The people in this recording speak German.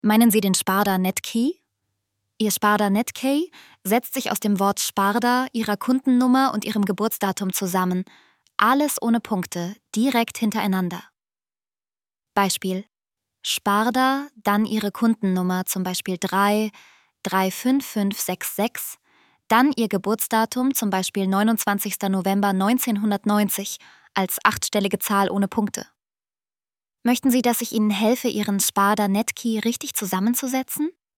Meinen Sie den Sparda Netkey? Ihr Sparda Netkey setzt sich aus dem Wort Sparda, Ihrer Kundennummer und Ihrem Geburtsdatum zusammen. Alles ohne Punkte, direkt hintereinander. Beispiel: Sparda, dann Ihre Kundennummer, zum Beispiel 35566, dann Ihr Geburtsdatum, zum Beispiel 29. November 1990, als 8-stellige Zahl ohne Punkte. Möchten Sie, dass ich Ihnen helfe, Ihren Sparda Netkey richtig zusammenzusetzen?